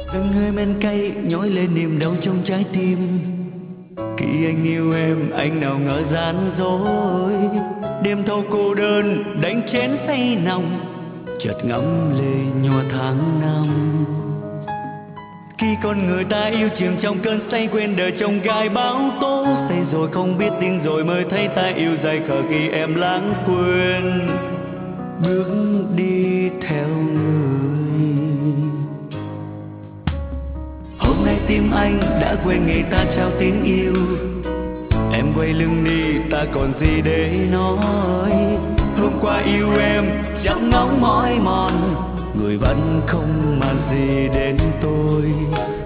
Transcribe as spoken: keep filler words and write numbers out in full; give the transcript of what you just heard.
từng hơi men cay nhói lên niềm đau trong trái tim. Khi anh yêu em anh nào ngờ gian dối, đêm thâu cô đơn đánh chén say nồng, chợt ngắm lệ nhòa tháng năm. Khi con người ta yêu chìm trong cơn say quên đời trong gai bão tố, say rồi không biết tin rồi mới thấy ta yêu dại khờ khi em lãng quên bước đi theo người. Hôm nay tim anh đã quên ngày ta trao tiếng yêu, em quay lưng đi ta còn gì để nói. Hôm qua yêu em chẳng ngóng mỏi mòn, người vẫn không màn gì đến tôi.